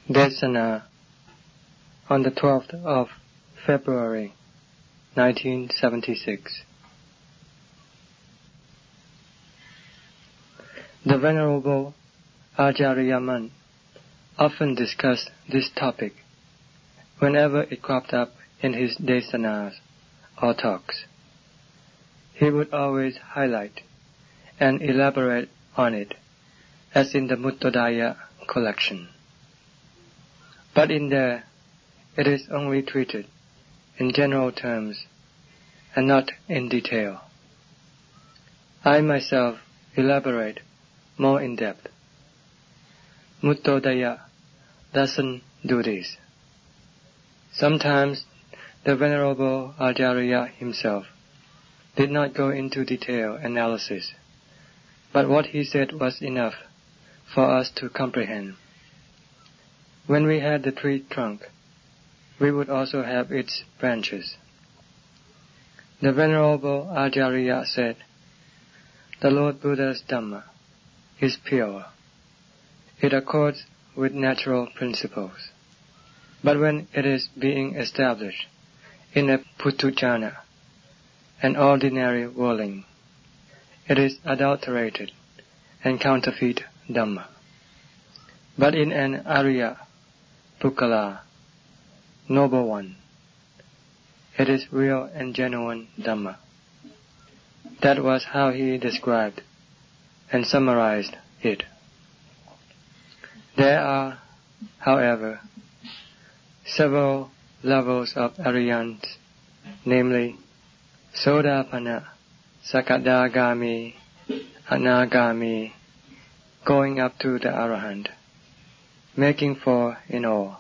Desana on the 12th of February 1976. The Venerable Acharyaman often discussed this topic whenever it cropped up in his desanas or talks. He would always highlight and elaborate on it, as in the Muttodaya collection. But in there, it is only treated in general terms and not in detail. I myself elaborate more in depth. Muttodaya doesn't do this. Sometimes the Venerable Acharya himself did not go into detailed analysis, but what he said was enough for us to comprehend. When we had the tree trunk, we would also have its branches. The Venerable Acharya said, "The Lord Buddha's Dhamma is pure. It accords with natural principles. But when it is being established in a puthujjana, an ordinary whirling, it is adulterated and counterfeit Dhamma. But in an Arya Pukkala, noble one, it is real and genuine Dhamma." That was how he described and summarized it. There are, however, several levels of Aryans, namely Sodapanna, Sakadagami, Anagami, going up to the Arahant, making four in all.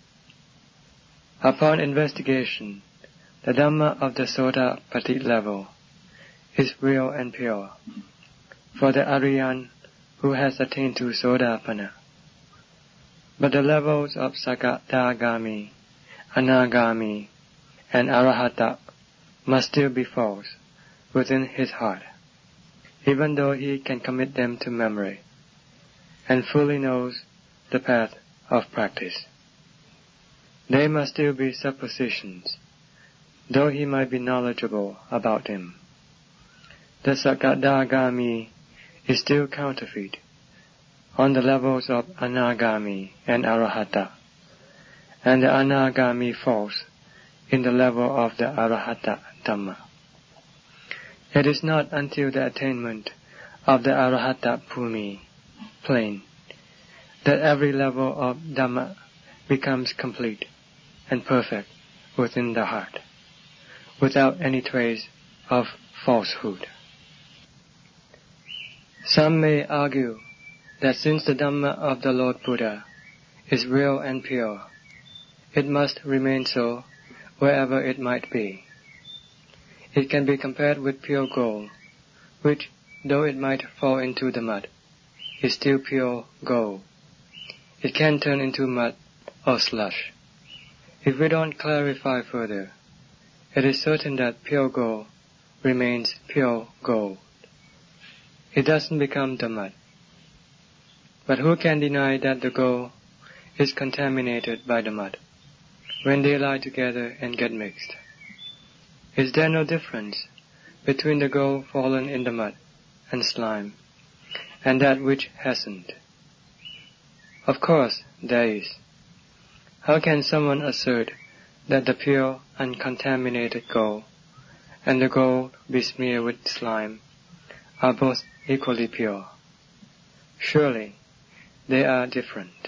Upon investigation, the Dhamma of the Sodapatti level is real and pure for the Aryan who has attained to Sodapanna. But the levels of Sakadagami, Anagami, and Arahata must still be false within his heart, even though he can commit them to memory and fully knows the path of practice. They must still be suppositions, though he might be knowledgeable about them. The Sakadagami is still counterfeit on the levels of Anagami and Arahata, and the Anagami falls in the level of the Arahata Dhamma. It is not until the attainment of the Arahata Bhumi, plane, that every level of Dhamma becomes complete and perfect within the heart, without any trace of falsehood. Some may argue that since the Dhamma of the Lord Buddha is real and pure, it must remain so wherever it might be. It can be compared with pure gold, which, though it might fall into the mud, is still pure gold. It can turn into mud or slush. If we don't clarify further, it is certain that pure gold remains pure gold. It doesn't become the mud. But who can deny that the gold is contaminated by the mud when they lie together and get mixed? Is there no difference between the gold fallen in the mud and slime and that which hasn't? Of course there is. How can someone assert that the pure, uncontaminated gold and the gold besmeared with slime are both equally pure? Surely they are different.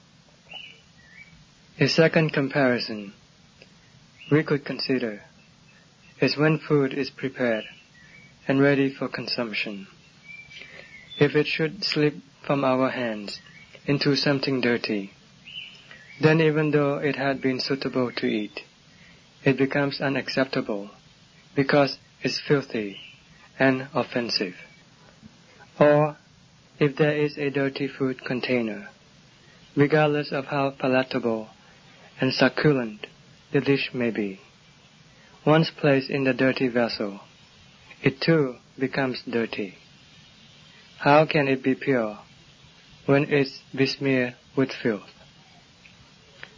A second comparison we could consider is when food is prepared and ready for consumption. If it should slip from our hands into something dirty, then even though it had been suitable to eat, it becomes unacceptable because it's filthy and offensive. Or, if there is a dirty food container, regardless of how palatable and succulent the dish may be, once placed in the dirty vessel, it too becomes dirty. How can it be pure when it's besmeared with filth?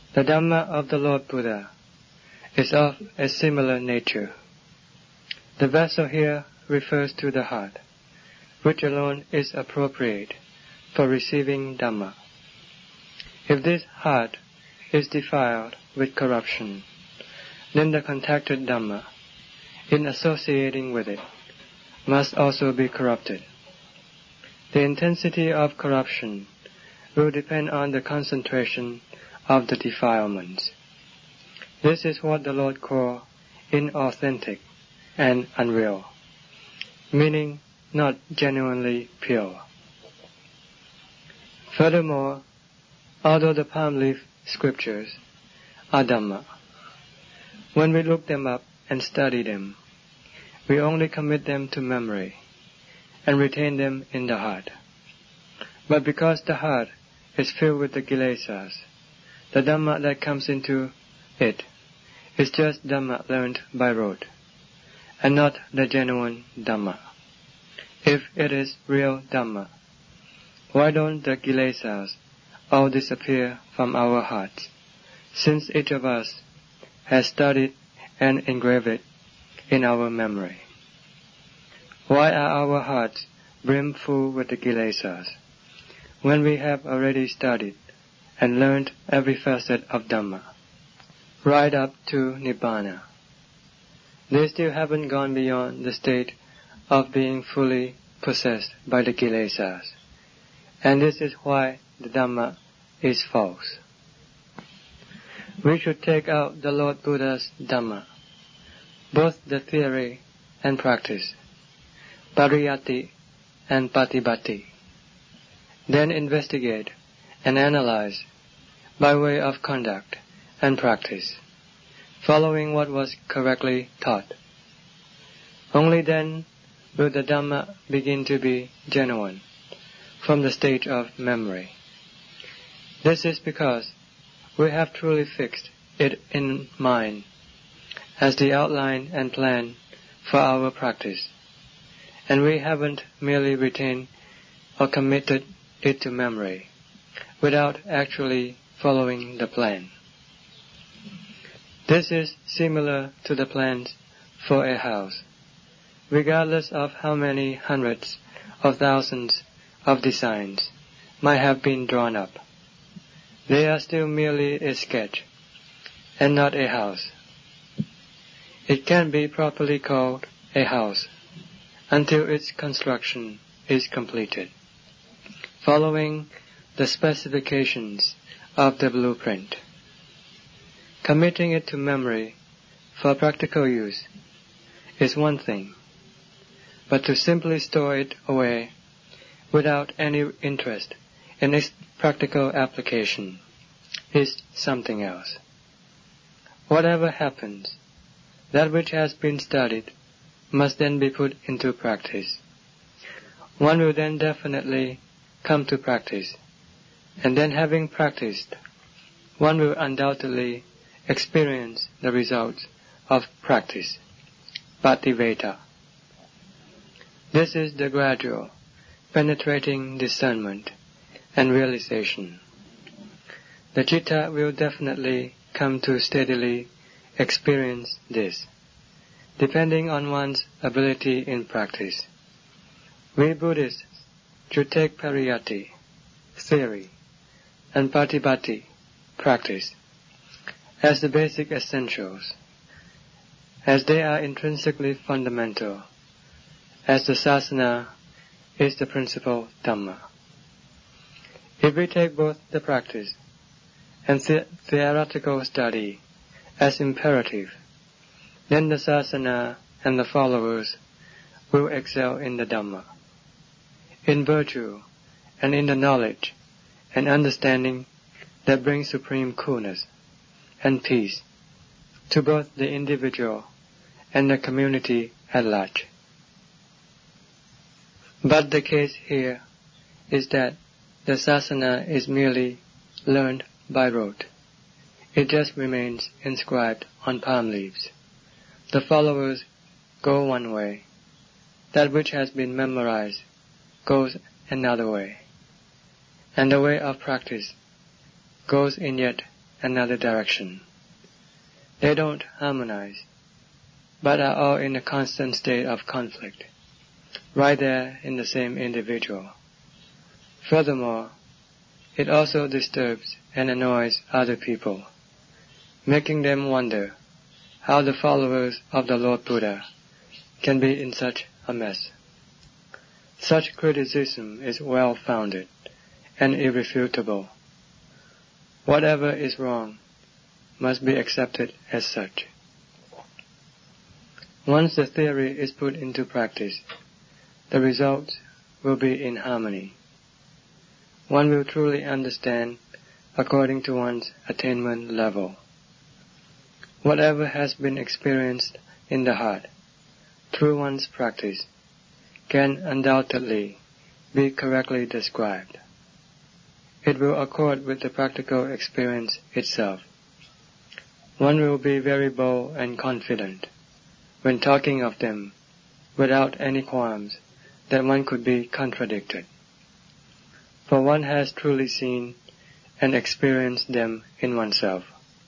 The Dhamma of the Lord Buddha is of a similar nature. The vessel here refers to the heart, which alone is appropriate for receiving Dhamma. If this heart is defiled with corruption, then the contacted Dhamma, in associating with it, must also be corrupted. The intensity of corruption will depend on the concentration of the defilements. This is what the Lord calls inauthentic and unreal, meaning not genuinely pure. Furthermore, although the palm leaf scriptures are Dhamma, when we look them up and study them, we only commit them to memory and retain them in the heart. But because the heart is filled with the kilesas, the Dhamma that comes into it is just Dhamma learned by rote, and not the genuine Dhamma. If it is real Dhamma, why don't the kilesas all disappear from our hearts, since each of us has studied and engraved it in our memory? Why are our hearts brimful with the kilesas, when we have already studied and learned every facet of Dhamma, right up to Nibbana? They still haven't gone beyond the state of being fully possessed by the kilesas, and this is why the Dhamma is false. We should take out the Lord Buddha's Dhamma, both the theory and practice, pariyatti and patibatti, then investigate and analyze by way of conduct and practice, following what was correctly taught. Only then will the Dhamma begin to be genuine from the stage of memory. This is because we have truly fixed it in mind as the outline and plan for our practice, and we haven't merely retained or committed it to memory without actually following the plan. This is similar to the plans for a house. Regardless of how many hundreds of thousands of designs might have been drawn up, they are still merely a sketch and not a house. It can be properly called a house until its construction is completed, following the specifications of the blueprint. Committing it to memory for practical use is one thing, but to simply store it away without any interest in its practical application is something else. Whatever happens, that which has been studied must then be put into practice. One will then definitely come to practice, and then having practiced, one will undoubtedly experience the results of practice, pativeta. This is the gradual, penetrating discernment and realization. The citta will definitely come to steadily experience this, depending on one's ability in practice. We Buddhists should take pariyatti, theory, and patibatti, practice, as the basic essentials, as they are intrinsically fundamental, as the sasana is the principal Dhamma. If we take both the practice and theoretical study as imperative, then the sasana and the followers will excel in the Dhamma, in virtue and in the knowledge and understanding that brings supreme coolness and peace to both the individual and the community at large. But the case here is that the sasana is merely learned by rote. It just remains inscribed on palm leaves. The followers go one way. That which has been memorized goes another way. And the way of practice goes in yet another direction. They don't harmonize, but are all in a constant state of conflict, right there in the same individual. Furthermore, it also disturbs and annoys other people, making them wonder how the followers of the Lord Buddha can be in such a mess. Such criticism is well-founded and irrefutable. Whatever is wrong must be accepted as such. Once the theory is put into practice, the results will be in harmony. One will truly understand according to one's attainment level. Whatever has been experienced in the heart through one's practice can undoubtedly be correctly described. It will accord with the practical experience itself. One will be very bold and confident when talking of them without any qualms that one could be contradicted. For one has truly seen and experienced them in oneself.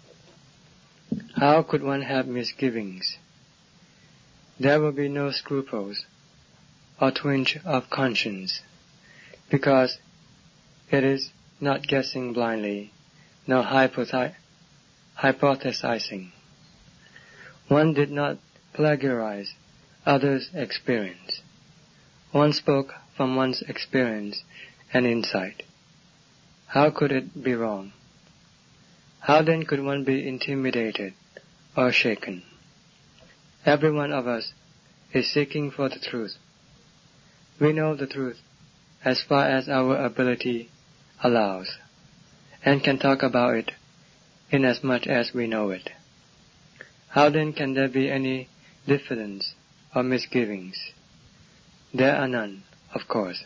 How could one have misgivings? There will be no scruples or twinge of conscience, because it is not guessing blindly, nor hypothesizing. One did not plagiarize others' experience. One spoke from one's experience and insight. How could it be wrong? How then could one be intimidated or shaken? Every one of us is seeking for the truth. We know the truth as far as our ability allows, and can talk about it inasmuch as we know it. How then can there be any diffidence or misgivings? There are none, of course.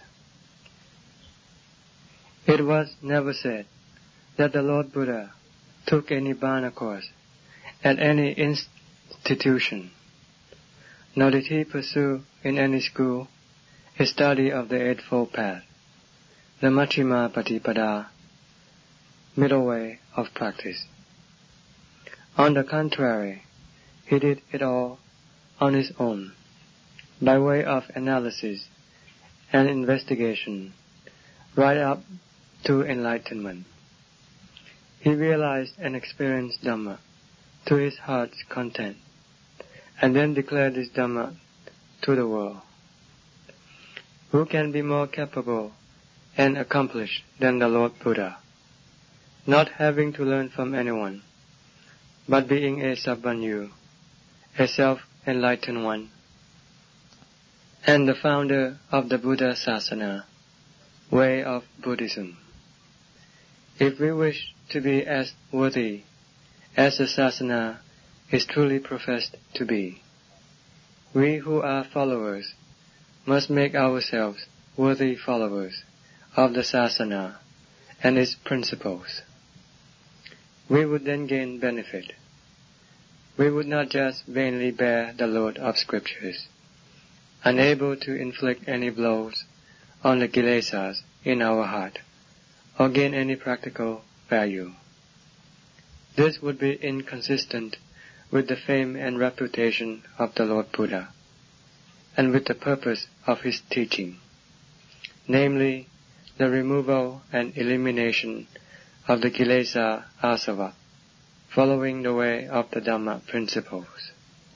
It was never said that the Lord Buddha took any Bhana course at any institution, nor did he pursue in any school a study of the Eightfold Path, the Majjhima Patipada, middle way of practice. On the contrary, he did it all on his own, by way of analysis and investigation, right up to enlightenment. He realized and experienced Dhamma to his heart's content, and then declared this Dhamma to the world. Who can be more capable and accomplished than the Lord Buddha, not having to learn from anyone, but being a Sabbanyu, a self-enlightened one, and the founder of the Buddha Sasana, way of Buddhism? If we wish to be as worthy as the Sasana is truly professed to be, we who are followers must make ourselves worthy followers of the Sasana and its principles. We would then gain benefit. We would not just vainly bear the load of scriptures, unable to inflict any blows on the kilesas in our heart, or gain any practical value. This would be inconsistent with the fame and reputation of the Lord Buddha, and with the purpose of his teaching, namely, the removal and elimination of the kilesa asava, following the way of the Dhamma principles.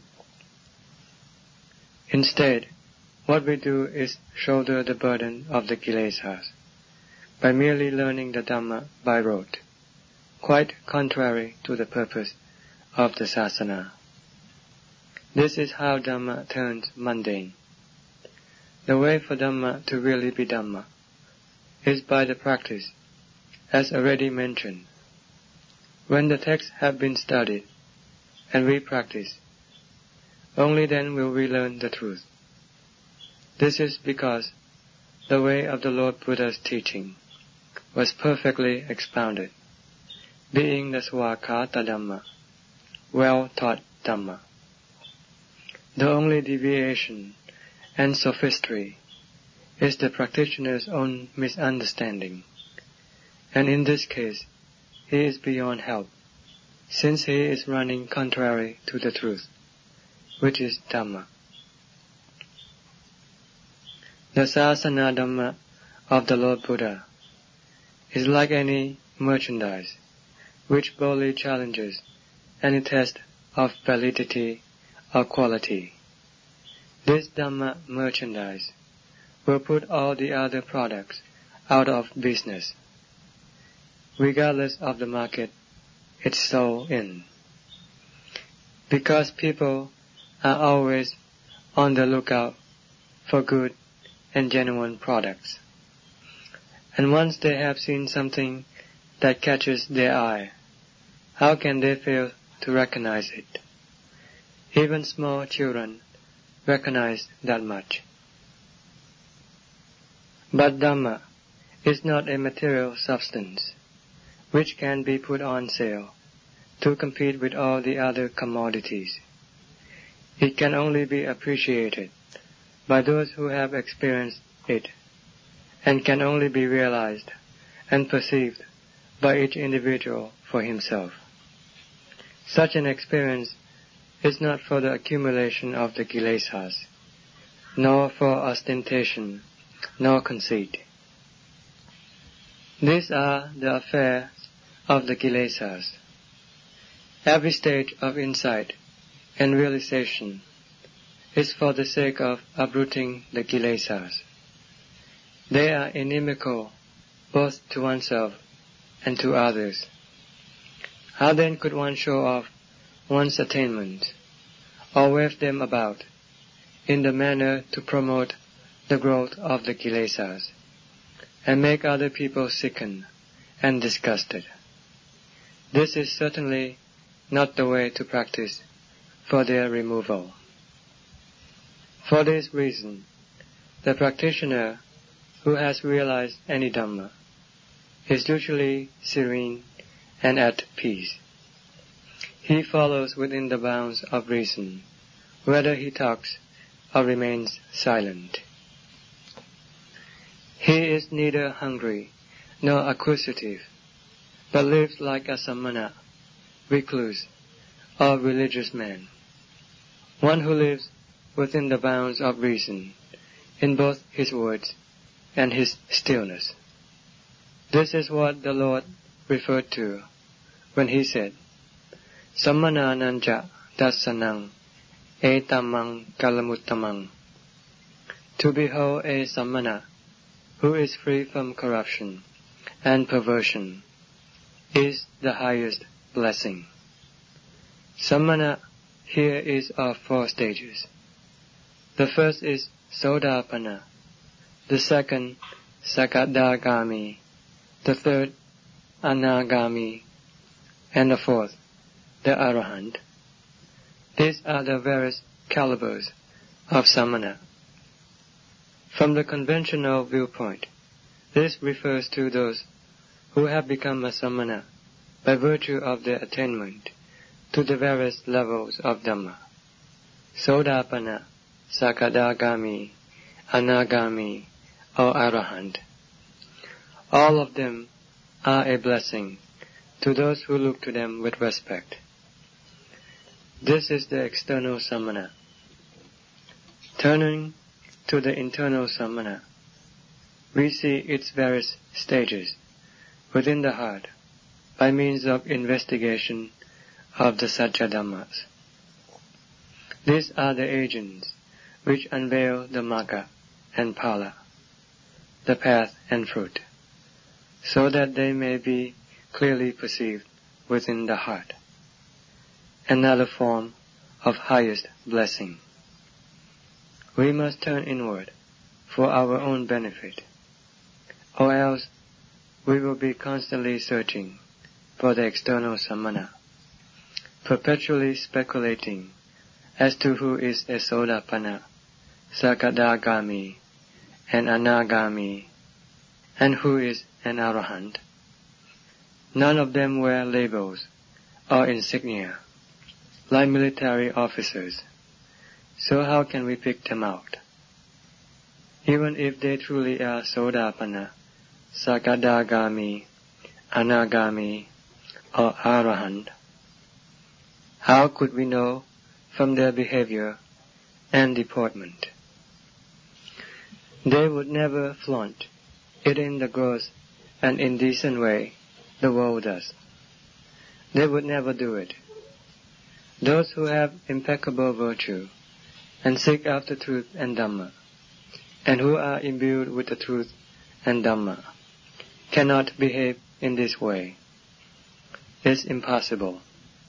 Instead, what we do is shoulder the burden of the kilesas, by merely learning the Dhamma by rote, quite contrary to the purpose of the Sasana. This is how Dhamma turns mundane. The way for Dhamma to really be Dhamma is by the practice, as already mentioned. When the texts have been studied and we practice, only then will we learn the truth. This is because the way of the Lord Buddha's teaching was perfectly expounded, being the Swakkata Dhamma, well-taught Dhamma. The only deviation and sophistry is the practitioner's own misunderstanding, and in this case he is beyond help since he is running contrary to the truth, which is Dhamma. The Sasana Dhamma of the Lord Buddha is like any merchandise which boldly challenges any test of validity or quality. This Dhamma merchandise will put all the other products out of business, regardless of the market it's sold in, because people are always on the lookout for good and genuine products. And once they have seen something that catches their eye, how can they fail to recognize it? Even small children recognize that much. But Dhamma is not a material substance which can be put on sale to compete with all the other commodities. It can only be appreciated by those who have experienced it, and can only be realized and perceived by each individual for himself. Such an experience is not for the accumulation of the kilesas, nor for ostentation, nor conceit. These are the affairs of the kilesas. Every stage of insight and realization is for the sake of uprooting the kilesas. They are inimical both to oneself and to others. How then could one show off one's attainments, or wave them about, in the manner to promote the growth of the kilesas, and make other people sicken and disgusted? This is certainly not the way to practice for their removal. For this reason, the practitioner who has realized any Dhamma is usually serene and at peace. He follows within the bounds of reason, whether he talks or remains silent. He is neither hungry nor acquisitive, but lives like a samana, recluse, or religious man, one who lives within the bounds of reason in both his words and his stillness. This is what the Lord referred to when he said, Sammanananja dasanang etamang kalamuttamang. To behold a samana who is free from corruption and perversion is the highest blessing. Samana here is of 4 stages. The first is Sodapanna, the second Sakadagami, the third Anagami, and the fourth the Arahant. These are the various calibers of samana. From the conventional viewpoint, this refers to those who have become a samana by virtue of their attainment to the various levels of Dhamma: Sodapanna, Sakadagami, Anagami, or Arahant. All of them are a blessing to those who look to them with respect. This is the external samana. Turning to the internal samana, we see its various stages within the heart by means of investigation of the Sajja Dhammas. These are the agents which unveil the Magga and Phala, the path and fruit, so that they may be clearly perceived within the heart. Another form of highest blessing. We must turn inward for our own benefit, or else we will be constantly searching for the external samana, perpetually speculating as to who is a Sodapanna, Sakadagami, and Anagami, and who is an Arahant. None of them wear labels or insignia, like military officers, so how can we pick them out? Even if they truly are Sodapanna, Sakadagami, Anagami, or Arahant, How could we know from their behavior and deportment? They would never flaunt it in the gross and indecent way the world does. They would never do it. Those who have impeccable virtue and seek after truth and Dhamma, and who are imbued with the truth and Dhamma, cannot behave in this way. It's impossible.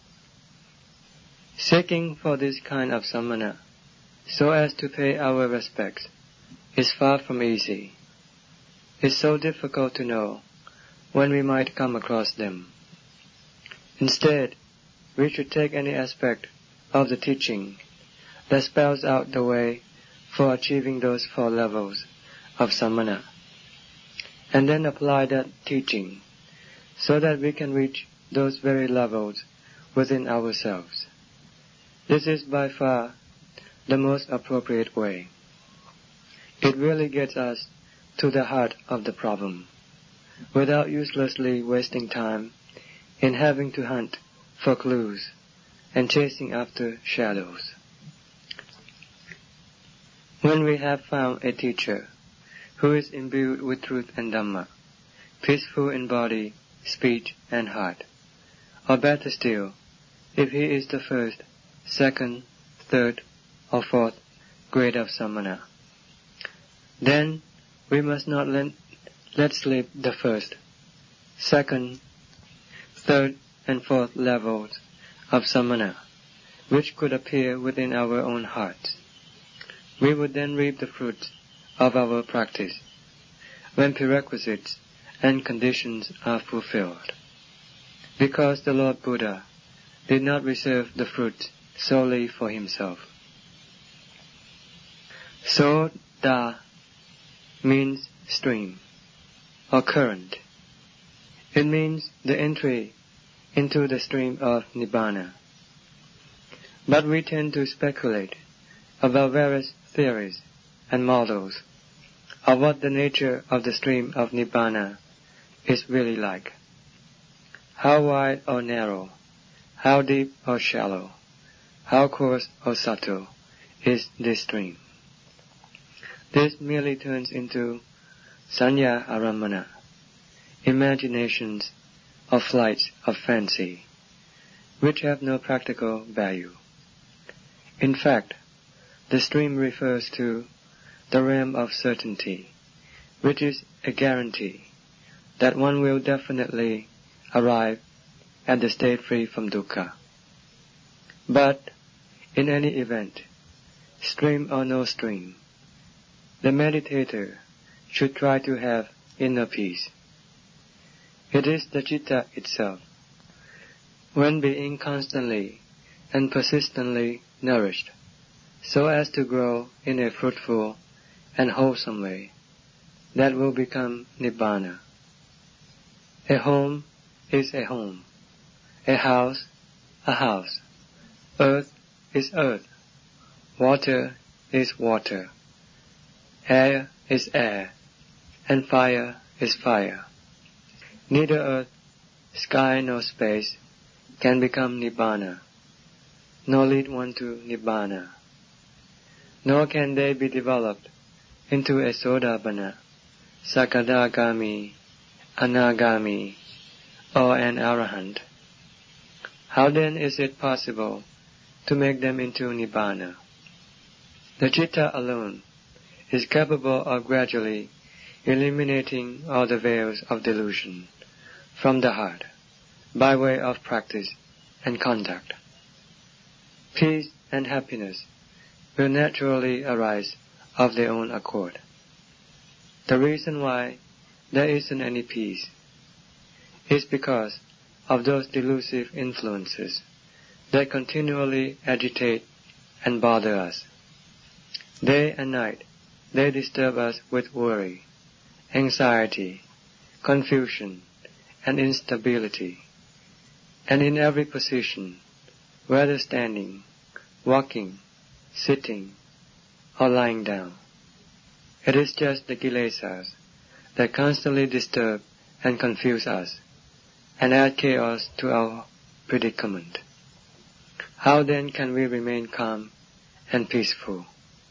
Seeking for this kind of samana, so as to pay our respects, is far from easy. It's so difficult to know when we might come across them. Instead, we should take any aspect of the teaching that spells out the way for achieving those 4 levels of samana, and then apply that teaching so that we can reach those very levels within ourselves. This is by far the most appropriate way. It really gets us to the heart of the problem, without uselessly wasting time in having to hunt for clues and chasing after shadows. When we have found a teacher who is imbued with truth and Dhamma, peaceful in body, speech, and heart, or better still, if he is the first, second, third, or 4th grade of samana, then we must not let slip the first, second, third, and 4th levels of samana, which could appear within our own hearts. We would then reap the fruits of our practice when prerequisites and conditions are fulfilled. Because the Lord Buddha did not reserve the fruits solely for himself. Soda means stream or current. It means the entry into the stream of Nibbana. But we tend to speculate about various theories and models of what the nature of the stream of Nibbana is really like. How wide or narrow, how deep or shallow, how coarse or subtle is this stream. This merely turns into sanya aramana, imaginations or flights of fancy, which have no practical value. In fact, the stream refers to the realm of certainty, which is a guarantee that one will definitely arrive at the state free from dukkha. But, in any event, stream or no stream, the meditator should try to have inner peace. It is the citta itself, when being constantly and persistently nourished, so as to grow in a fruitful and wholesome way, that will become Nibbana. A home is a home, a house, earth is earth, water is water, air is air, and fire is fire. Neither earth, sky nor space can become Nibbana, nor lead one to Nibbana. Nor can they be developed into a Sodapanna, Sakadagami, Anagami, or an Arahant. How then is it possible to make them into Nibbana? The citta alone is capable of gradually eliminating all the veils of delusion from the heart by way of practice and conduct. Peace and happiness will naturally arise of their own accord. The reason why there isn't any peace is because of those delusive influences that continually agitate and bother us. Day and night they disturb us with worry, anxiety, confusion, and instability, and in every position, whether standing, walking, sitting, or lying down. It is just the kilesas that constantly disturb and confuse us, and add chaos to our predicament. How then can we remain calm and peaceful?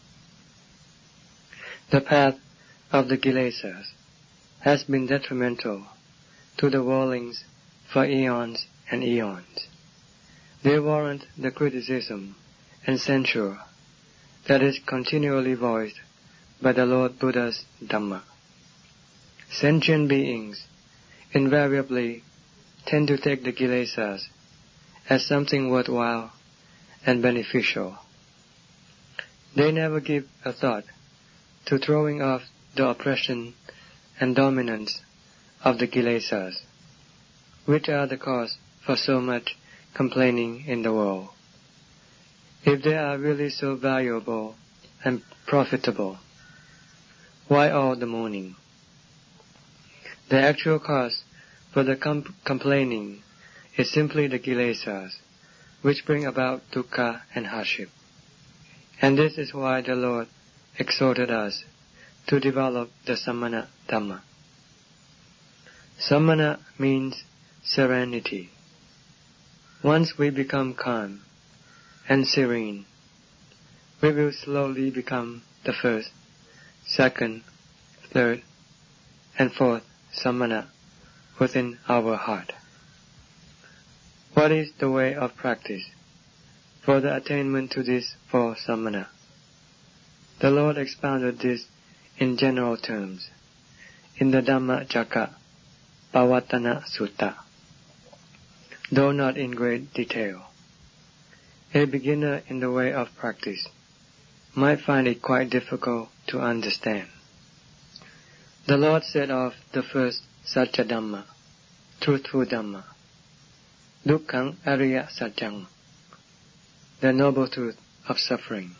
The path of the Kilesas has been detrimental to the worldlings for eons and eons. They warrant the criticism and censure that is continually voiced by the Lord Buddha's Dhamma. Sentient beings invariably tend to take the Kilesas as something worthwhile and beneficial. They never give a thought to throwing off the oppression and dominance of the Kilesas, which are the cause for so much complaining in the world. If they are really so valuable and profitable, why all the mourning? The actual cause for the complaining is simply the Kilesas, which bring about dukkha and hardship. And this is why the Lord exhorted us to develop the Samana Dhamma. Samana means serenity. Once we become calm and serene, we will slowly become the first, second, third, and fourth Samana within our heart. What is the way of practice for the attainment to this fourth Samana? The Lord expounded this in general terms in the Dhammacakka Pavattana Sutta, though not in great detail. A beginner in the way of practice might find it quite difficult to understand. The Lord said of the first Satcha Dhamma, truthful Dhamma, Dukkhang Ariya Satchang, the noble truth of suffering,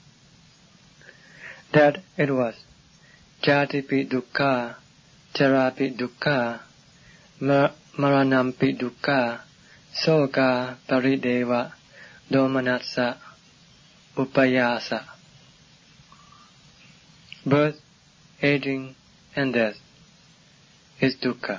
that it was Jatipi Dukkha, Charapi Dukkha, Maranampi Dukkha, Soka Parideva, Domanatsa, Upayasa. Birth, aging, and death is dukkha.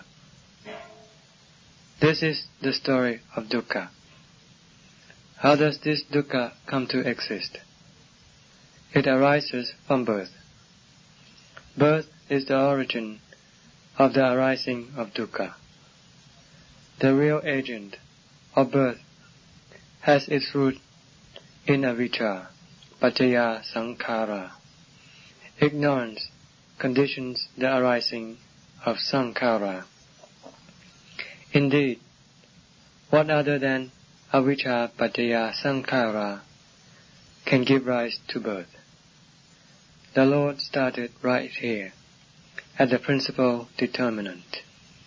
This is the story of dukkha. How does this dukkha come to exist? It arises from birth. Birth is the origin of the arising of dukkha. The real agent of birth has its root in avijja, paccaya sankhara. Ignorance conditions the arising of sankhara. Indeed, what other than avijja paccaya sankhara can give rise to birth? The Lord started right here, at the principal determinant.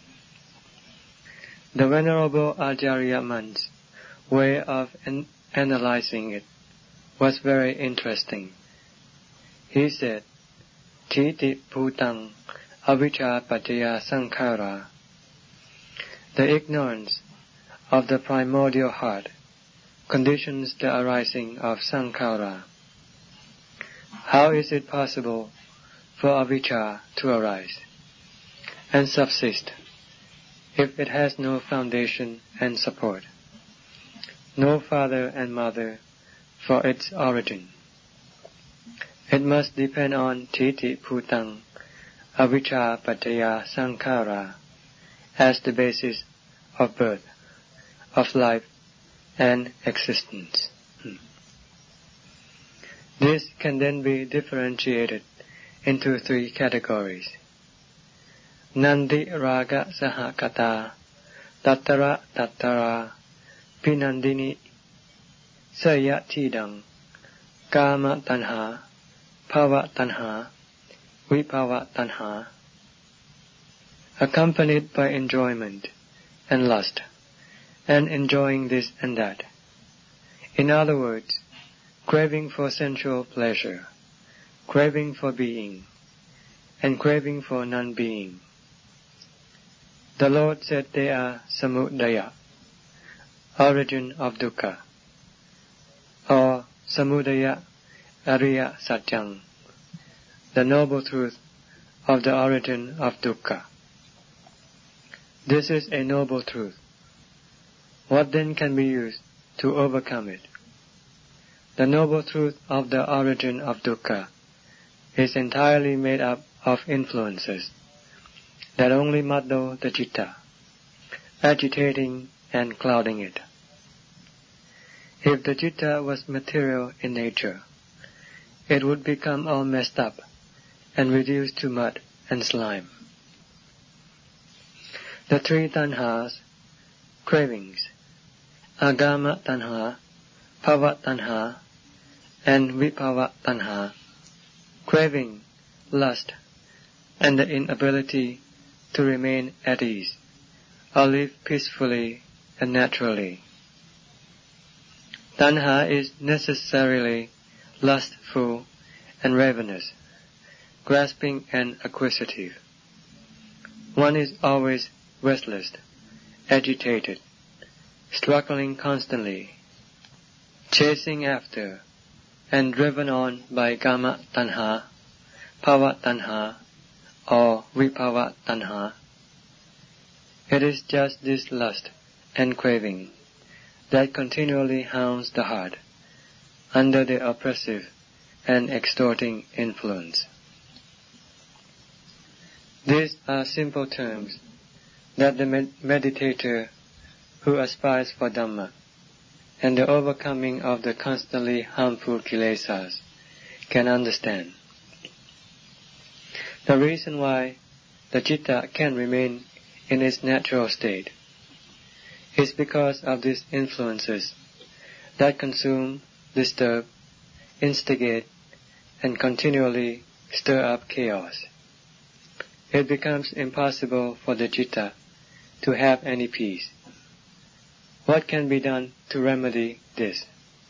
The Venerable Acharya Mun's way of analyzing it was very interesting. He said, Titi Bhutang Avijja Paccaya Sankhara. The ignorance of the primordial heart conditions the arising of sankhara. How is it possible for avijja to arise and subsist if it has no foundation and support, no father and mother for its origin? It must depend on Titi Bhutang Avijja Paccaya Sankhara as the basis of birth, of life, and existence. This can then be differentiated into three categories. Nandi Raga Sahakata, Tattara Tattara, Pinandini, Sayatidang, Kama Tanha, Bhava Tanha, Vibhava Tanha, accompanied by enjoyment and lust, and enjoying this and that. In other words, craving for sensual pleasure, craving for being, and craving for non-being. The Lord said they are samudaya, origin of dukkha, or samudaya ariya satyang, the noble truth of the origin of dukkha. This is a noble truth. What then can be used to overcome it? The noble truth of the origin of dukkha is entirely made up of influences that only muddle the citta, agitating and clouding it. If the citta was material in nature, it would become all messed up and reduced to mud and slime. The three tanhas, cravings, agama tanha, bhava tanha, and vibhava tanha, craving, lust, and the inability to remain at ease or live peacefully and naturally. Tanha is necessarily lustful and ravenous, grasping and acquisitive. One is always restless, agitated, struggling constantly, chasing after, and driven on by kama tanha, bhava tanha, or vibhava tanha. It is just this lust and craving that continually hounds the heart under the oppressive and extorting influence. These are simple terms that the meditator who aspires for Dhamma and the overcoming of the constantly harmful kilesas can understand. The reason why the citta can remain in its natural state is because of these influences that consume, disturb, instigate, and continually stir up chaos. It becomes impossible for the citta to have any peace. What can be done to remedy this?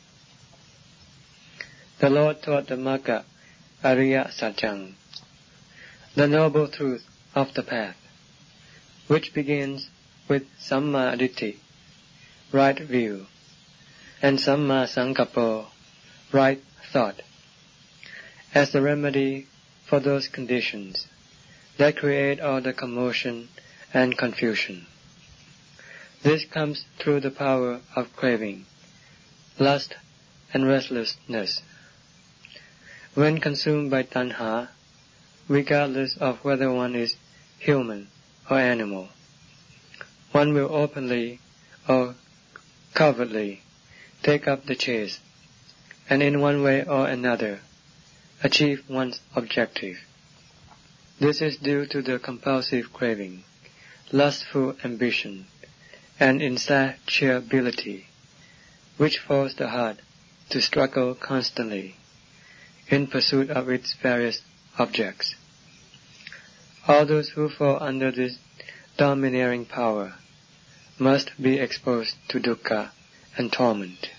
The Lord taught the Magga Ariya Satchang, the noble truth of the path, which begins with Samma Ditti, right view, and Samma Sankappo, right thought, as the remedy for those conditions that create all the commotion and confusion. This comes through the power of craving, lust, and restlessness. When consumed by tanha, regardless of whether one is human or animal, one will openly or covertly take up the chase, and in one way or another achieve one's objective. This is due to the compulsive craving, lustful ambition, and insatiability, which force the heart to struggle constantly in pursuit of its various objects. All those who fall under this domineering power must be exposed to dukkha and torment.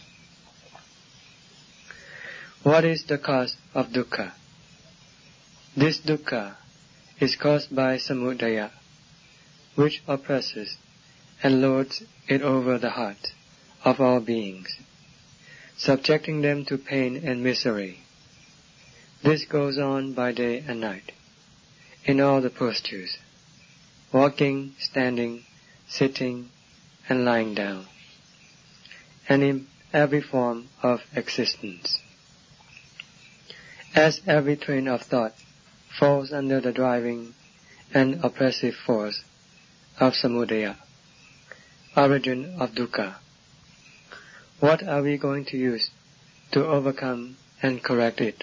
What is the cause of dukkha? This dukkha is caused by samudaya, which oppresses and lords it over the hearts of all beings, subjecting them to pain and misery. This goes on by day and night, in all the postures, walking, standing, sitting, and lying down, and in every form of existence. As every train of thought falls under the driving and oppressive force of samudaya, origin of dukkha, what are we going to use to overcome and correct it?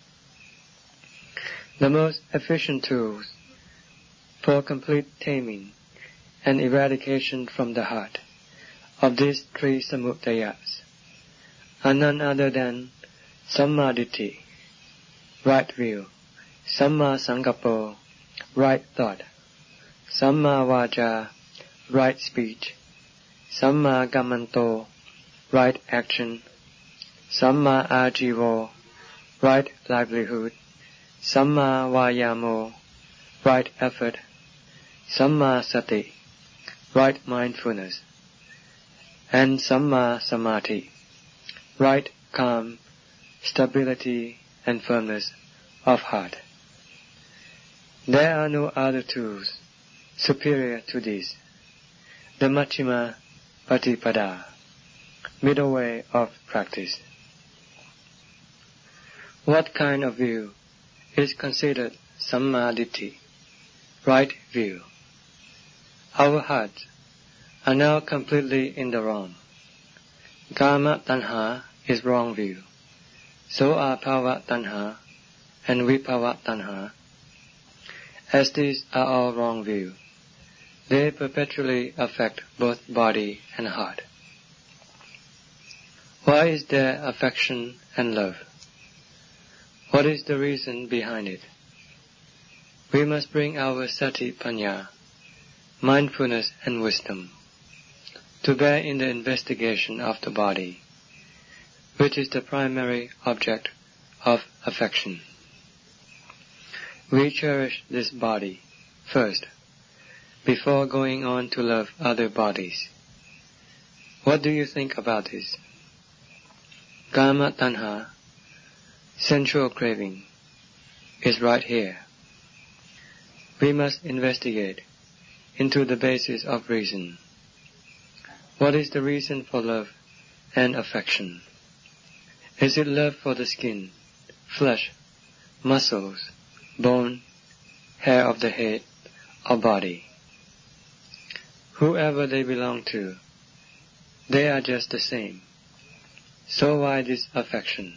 The most efficient tools for complete taming and eradication from the heart of these three samudayas are none other than Samma Ditti, right view, Samma Sankappo, right thought, Samma Vaca, right speech, Samma Kammanto, right action, Samma Ajivo, right livelihood, Samma Vayamo, right effort, Samma Sati, right mindfulness, and Samma Samadhi, right calm, stability, and firmness of heart. There are no other tools superior to these. The Majjhima Patipada, middle way of practice. What kind of view is considered Samma Ditti, right view? Our hearts are now completely in the wrong. Kama Tanha is wrong view. So are Bhava Tanha and Vibhava Tanha. As these are all wrong view, they perpetually affect both body and heart. Why is there affection and love? What is the reason behind it? We must bring our sati panya, mindfulness and wisdom, to bear in the investigation of the body, which is the primary object of affection. We cherish this body first, before going on to love other bodies. What do you think about this? Kama Tanha, sensual craving, is right here. We must investigate into the basis of reason. What is the reason for love and affection? Is it love for the skin, flesh, muscles, bone, hair of the head, or body? Whoever they belong to, they are just the same. So why this affection?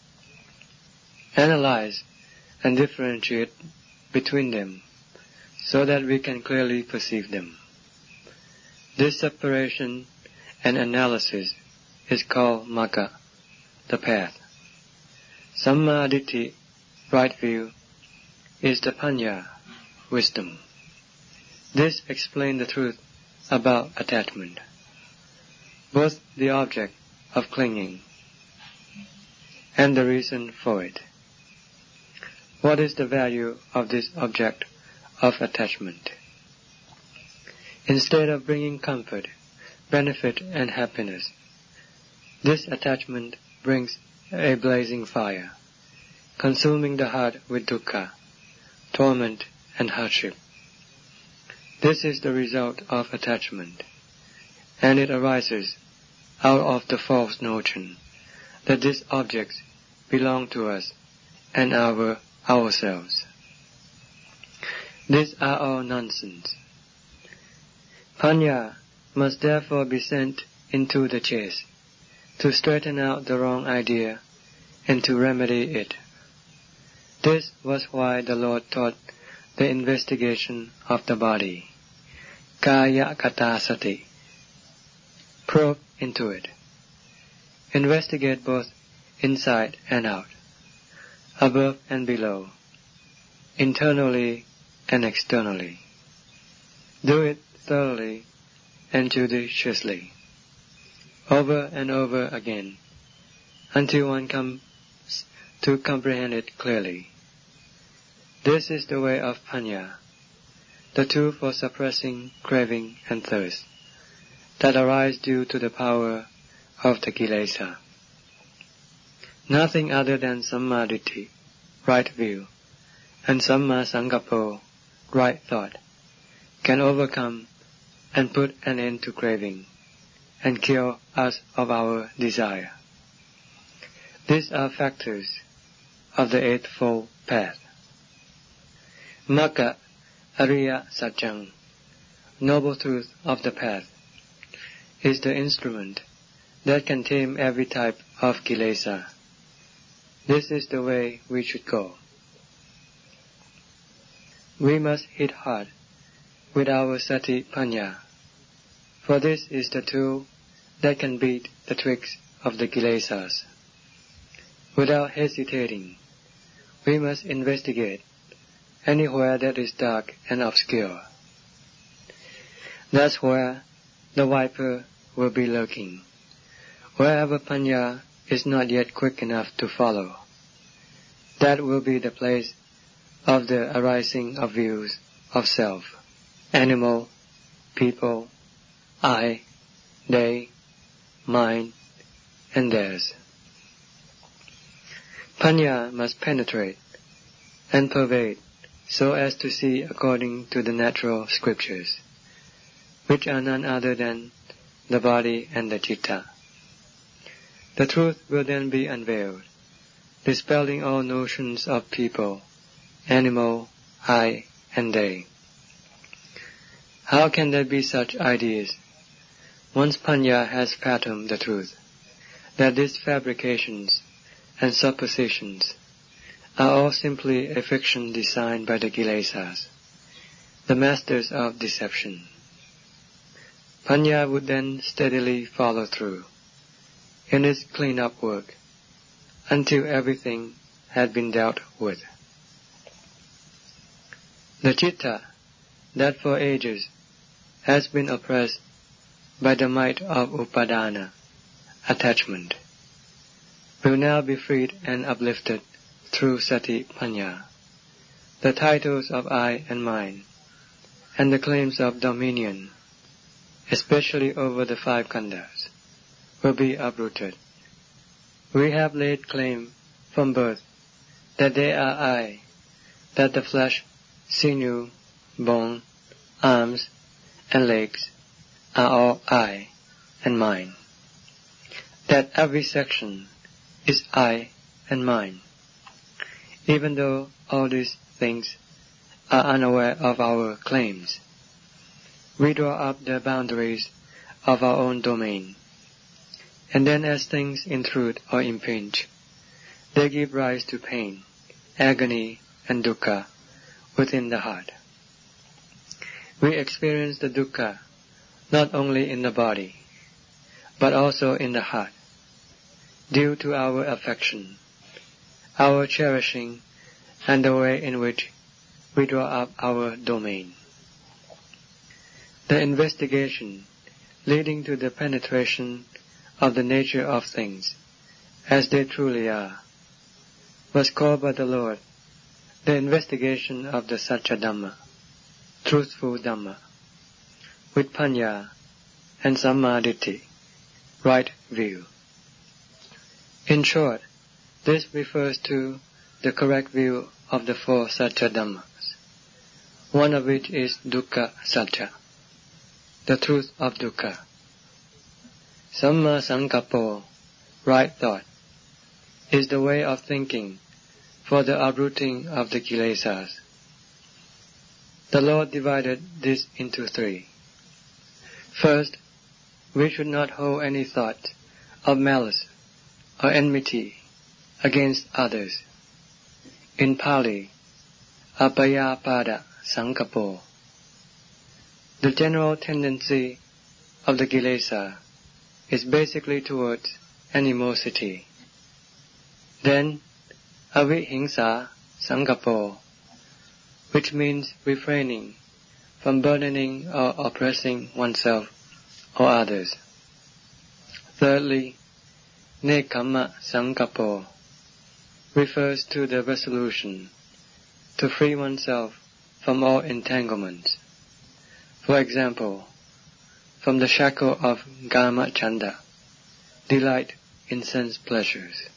Analyze and differentiate between them so that we can clearly perceive them. This separation and analysis is called Magga, the path. Samma Ditti, right view, is the Panya, wisdom. This explains the truth about attachment, both the object of clinging and the reason for it. What is the value of this object of attachment? Instead of bringing comfort, benefit and happiness, this attachment brings a blazing fire, consuming the heart with dukkha, torment and hardship. This is the result of attachment, and it arises out of the false notion that these objects belong to us and ourselves. These are all nonsense. Panya must therefore be sent into the chase to straighten out the wrong idea and to remedy it. This was why the Lord taught the investigation of the body, Kaya Kata Sati. Probe into it. Investigate both inside and out, above and below, internally and externally. Do it thoroughly and judiciously, over and over again, until one comes to comprehend it clearly. This is the way of Panya, the tool for suppressing craving and thirst that arise due to the power of the kilesa. Nothing other than Samma Ditti, right view, and Samma Sankappo, right thought, can overcome and put an end to craving and cure us of our desire. These are factors of the Eightfold Path. Magga Ariya Satchang, noble truth of the path, is the instrument that can tame every type of kilesa. This is the way we should go. We must hit hard with our sati panya, for this is the tool that can beat the tricks of the kilesas. Without hesitating, we must investigate anywhere that is dark and obscure. That's where the viper will be lurking. Wherever panya is not yet quick enough to follow, that will be the place of the arising of views of self, animal, people, I, they, mine, and theirs. Panya must penetrate and pervade so as to see according to the natural scriptures, which are none other than the body and the citta. The truth will then be unveiled, dispelling all notions of people, animal, I, and they. How can there be such ideas? Once Panya has fathomed the truth, that these fabrications and suppositions are all simply a fiction designed by the Kilesas, the masters of deception. Panya would then steadily follow through in its clean-up work until everything had been dealt with. The citta, that for ages has been oppressed by the might of upadana, attachment, will now be freed and uplifted through sati panya. The titles of I and mine, and the claims of dominion, especially over the 5 khandhas, will be uprooted. We have laid claim from birth that they are I, that the flesh, sinew, bone, arms, and legs are all I and mine. That every section is I and mine. Even though all these things are unaware of our claims, we draw up the boundaries of our own domain, and then as things intrude or impinge, they give rise to pain, agony, and dukkha within the heart. We experience the dukkha not only in the body, but also in the heart, due to our affection, our cherishing, and the way in which we draw up our domain. The investigation leading to the penetration of the nature of things as they truly are was called by the Lord the investigation of the Satcha Dhamma, truthful Dhamma, with Panya and Sammaditthi, right view. In short, this refers to the correct view of the 4 Satcha Dhammas, one of which is Dukkha Satcha, the truth of dukkha. Samma Sankappo, right thought, is the way of thinking for the uprooting of the Kilesas. The Lord divided this into 3. First, we should not hold any thought of malice or enmity against others. In Pali, Abhayapada Sankappo. The general tendency of the Kilesa is basically towards animosity. Then, Avihingsa Sankappo, which means refraining from burdening or oppressing oneself or others. Thirdly, Nekkhamma Sankappo refers to the resolution to free oneself from all entanglements. For example, from the shackle of Kama Chanda, delight in sense pleasures.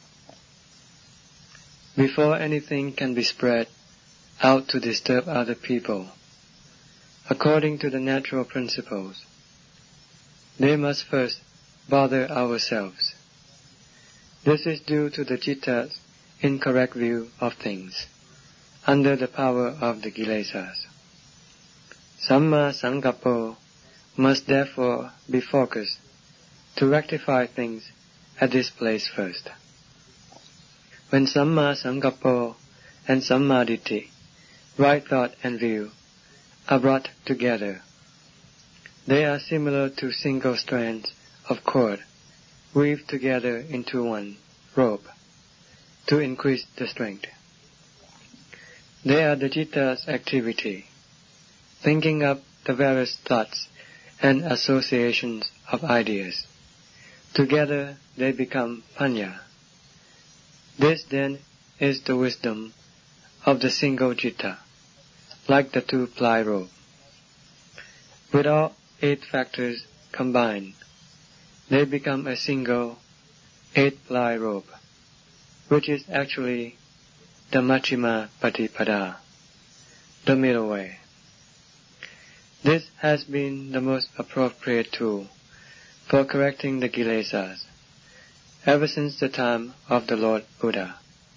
Before anything can be spread out to disturb other people, according to the natural principles, they must first bother ourselves. This is due to the citta's incorrect view of things, under the power of the Kilesas. Samma Sankappo must therefore be focused to rectify things at this place first. When Samma Sankappo and Sammaditthi, right thought and view, are brought together, they are similar to single strands of cord weaved together into one rope to increase the strength. They are the citta's activity, thinking up the various thoughts and associations of ideas. Together they become panya. This then is the wisdom of the single citta, like the 2-ply rope. With all 8 factors combined, they become a single 8-ply rope, which is actually the Majjhima Patipada, the middle way. This has been the most appropriate tool for correcting the Kilesas, ever since the time of the Lord Buddha.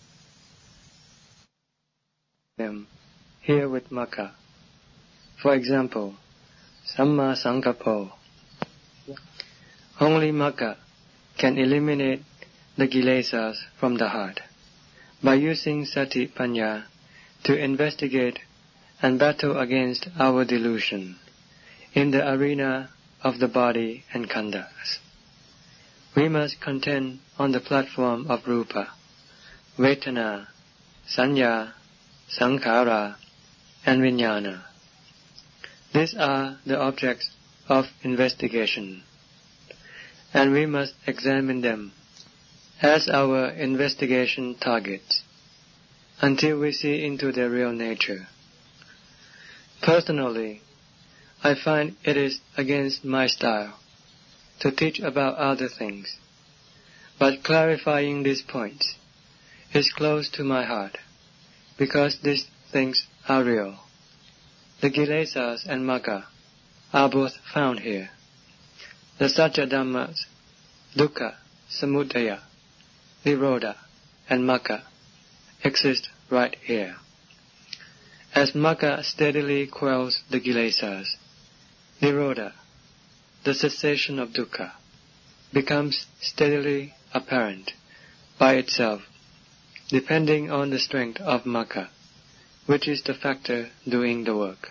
Here with Magga. For example, Samma Sankappo. Only Magga can eliminate the kilesas from the heart by using Sati Panya to investigate and battle against our delusion in the arena of the body and khandhas. We must contend on the platform of Rupa, Vedana, Sanya, Sankhara, and Vijnana. These are the objects of investigation, and we must examine them as our investigation targets until we see into their real nature. Personally, I find it is against my style to teach about other things, but clarifying these points is close to my heart, because these things are real. The kilesas and Magga are both found here. The Satya Dhammas, Dukkha, Samudaya, Nirodha, and Magga exist right here. As Magga steadily quells the kilesas, Nirodha, the cessation of dukkha, becomes steadily apparent by itself, depending on the strength of Magga, which is the factor doing the work.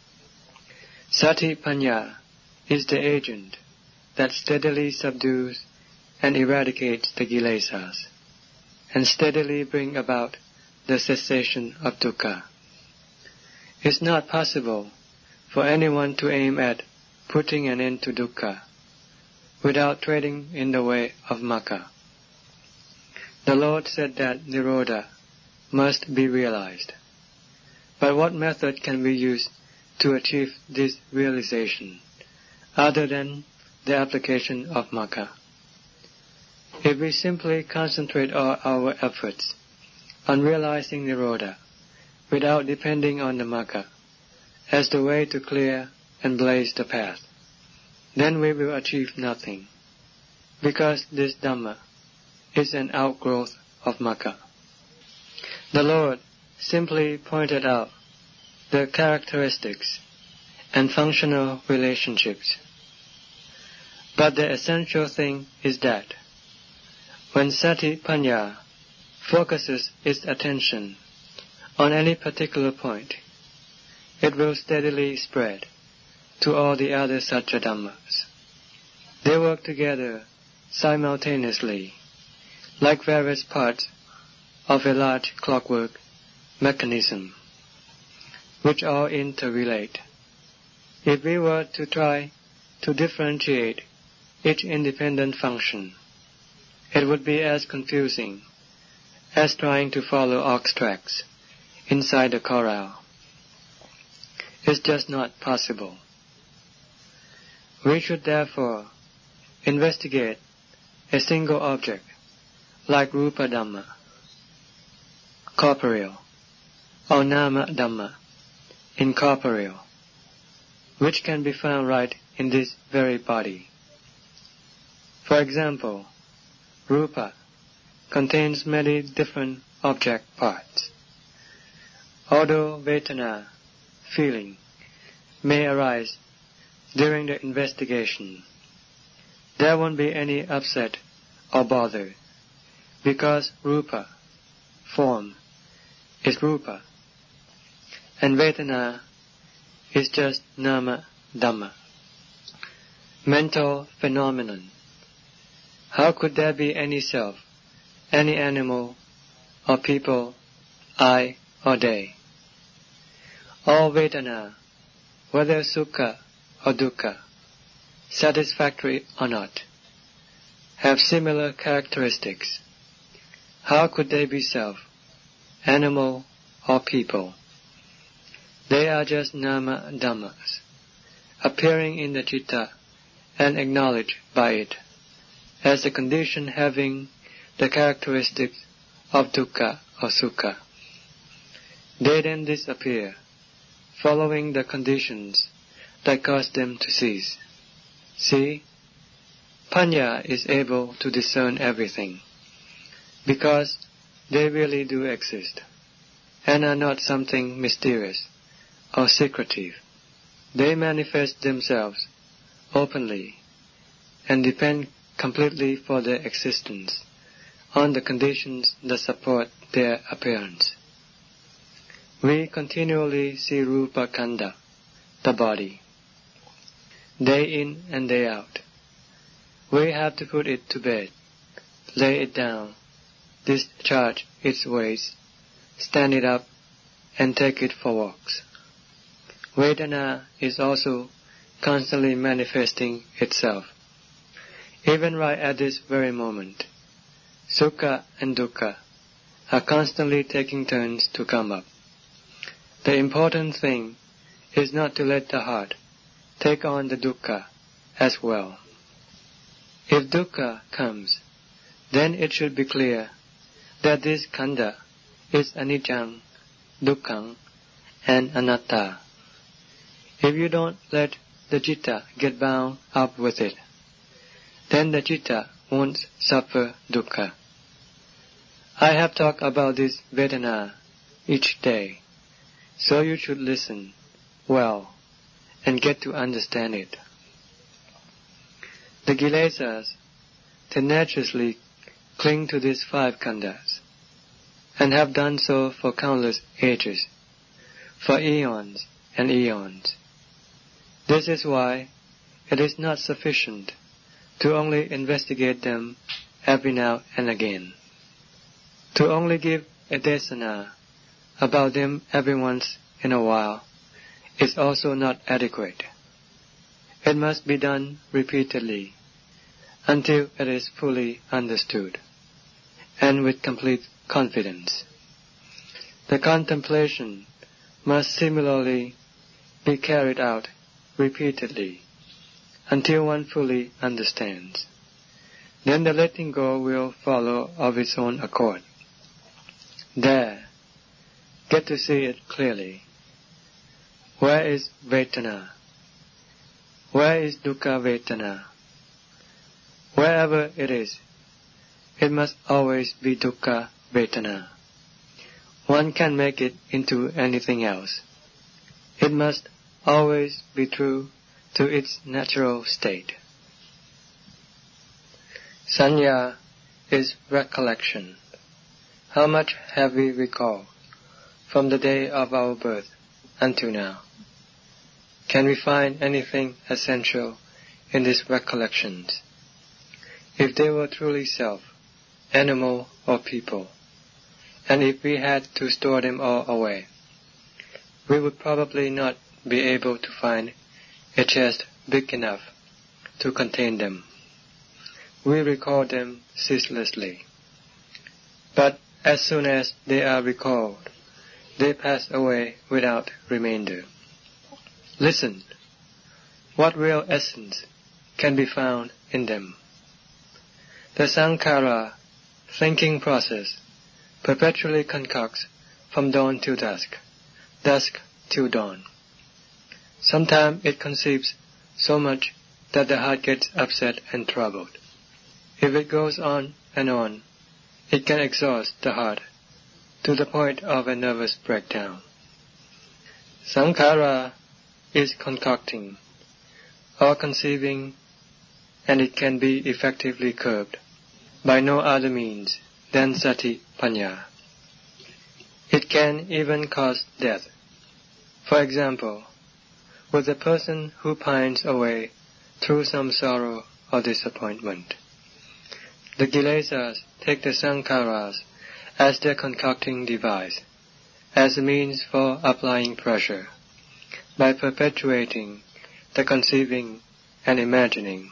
Sati Panya is the agent that steadily subdues and eradicates the kilesas, and steadily bring about the cessation of dukkha. It's not possible for anyone to aim at putting an end to dukkha without treading in the way of Magga. The Lord said that Nirodha must be realized. But what method can we use to achieve this realization other than the application of Magga? If we simply concentrate all our efforts on realizing Nirodha without depending on the Magga as the way to clear and blaze the path, then we will achieve nothing, because this Dhamma is an outgrowth of Magga. The Lord simply pointed out the characteristics and functional relationships. But the essential thing is that when Sati Panya focuses its attention on any particular point, it will steadily spread to all the other Satya Dhammas. They work together simultaneously, like various parts of a large clockwork mechanism, which all interrelate. If we were to try to differentiate each independent function, it would be as confusing as trying to follow ox tracks inside a corral. It's just not possible. We should therefore investigate a single object, like Rupa Dhamma, corporeal, or Nama Dhamma, incorporeal, which can be found right in this very body. For example, Rupa contains many different object parts. Although Vedana, feeling, may arise during the investigation, there won't be any upset or bother, because Rupa, form, is Rupa, and Vedana is just Nama Dhamma, mental phenomenon. How could there be any self, any animal, or people, I or they? All Vedana, whether Sukha or Dukkha, satisfactory or not, have similar characteristics. How could they be self, animal, or people? They are just Nama Dhammas, appearing in the citta and acknowledged by it as a condition having the characteristics of dukkha or sukha. They then disappear, following the conditions that cause them to cease. See, Panya is able to discern everything, because they really do exist, and are not something mysterious or secretive. They manifest themselves openly, and depend completely for their existence on the conditions that support their appearance. We continually see Rupa Kanda, the body, day in and day out. We have to put it to bed, lay it down, discharge its waste, stand it up, and take it for walks. Vedana is also constantly manifesting itself. Even right at this very moment, Sukha and Dukkha are constantly taking turns to come up. The important thing is not to let the heart take on the Dukkha as well. If Dukkha comes, then it should be clear that this Khandha is anicca, dukkha, and anatta. If you don't let the citta get bound up with it, then the citta won't suffer dukkha. I have talked about this Vedana each day, so you should listen well and get to understand it. The Kilesas tenaciously cling to these 5 khandhas, and have done so for countless ages, for eons and eons. This is why it is not sufficient to only investigate them every now and again. To only give a desana about them every once in a while is also not adequate. It must be done repeatedly until it is fully understood, and with complete confidence. The contemplation must similarly be carried out repeatedly until one fully understands. Then the letting go will follow of its own accord. There, get to see it clearly. Where is Vedana? Where is Dukkha Vedana? Wherever it is, it must always be Dukkha Vedana. One can't make it into anything else. It must always be true to its natural state. Sanya is recollection. How much have we recalled from the day of our birth until now? Can we find anything essential in these recollections? If they were truly self, animal or people, and if we had to store them all away, we would probably not be able to find a chest big enough to contain them. We recall them ceaselessly. But as soon as they are recalled, they pass away without remainder. Listen, what real essence can be found in them? The sankhara, thinking process, perpetually concocts from dawn to dusk, dusk till dawn. Sometimes it conceives so much that the heart gets upset and troubled. If it goes on and on, it can exhaust the heart to the point of a nervous breakdown. Sankhara is concocting or conceiving, and it can be effectively curbed by no other means than sati panya. It can even cause death. For example, with a person who pines away through some sorrow or disappointment, the Kilesas take the sankharas as their concocting device, as a means for applying pressure, by perpetuating the conceiving and imagining.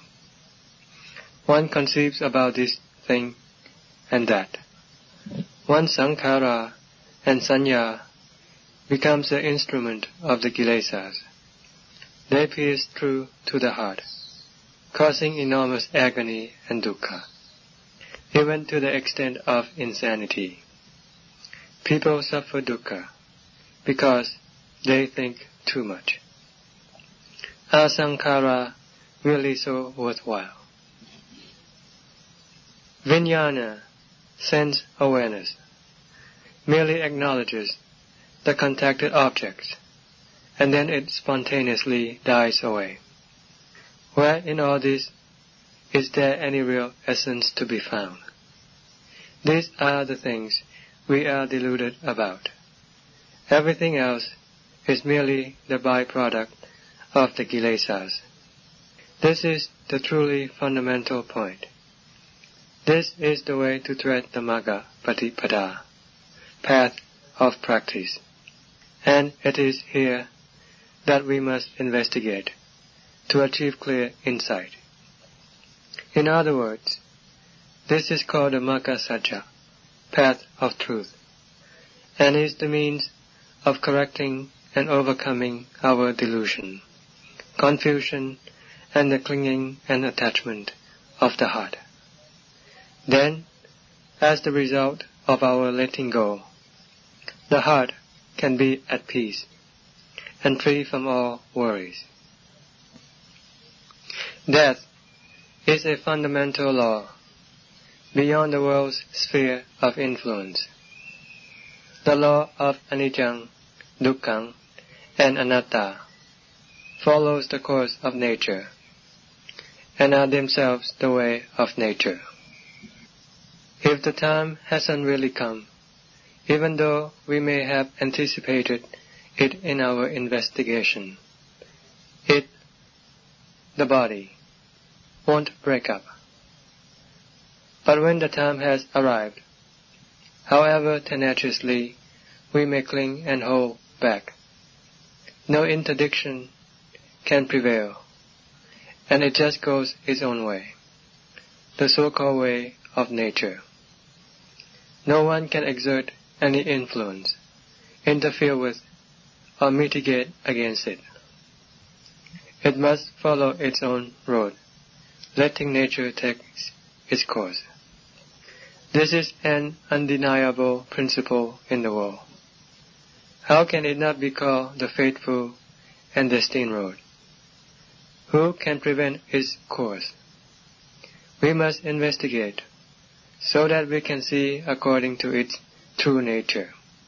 One conceives about this thing and that. One sankhara and sanya becomes the instrument of the Kilesas. They pierce through to the heart, causing enormous agony and dukkha, even to the extent of insanity. People suffer dukkha because they think too much. Are sankhara really so worthwhile? Vijnana, sense awareness, merely acknowledges the contacted objects, and then it spontaneously dies away. Where in all this is there any real essence to be found? These are the things we are deluded about. Everything else is merely the byproduct of the kilesas. This is the truly fundamental point. This is the way to tread the Magga Patipada, path of practice, and it is here that we must investigate to achieve clear insight. In other words, this is called the Magga Sajja, path of truth, and is the means of correcting and overcoming our delusion, confusion, and the clinging and attachment of the heart. Then, as the result of our letting go, the heart can be at peace and free from all worries. Death is a fundamental law beyond the world's sphere of influence. The law of anicca, dukkha, and anatta follows the course of nature and are themselves the way of nature. If the time hasn't really come, even though we may have anticipated it in our investigation, the body, won't break up. But when the time has arrived, however tenaciously we may cling and hold back, no interdiction can prevail, and it just goes its own way, the so-called way of nature. No one can exert any influence, interfere with, or mitigate against it. It must follow its own road, letting nature take its course. This is an undeniable principle in the world. How can it not be called the faithful and destined road? Who can prevent its course? We must investigate, so that we can see according to its true nature.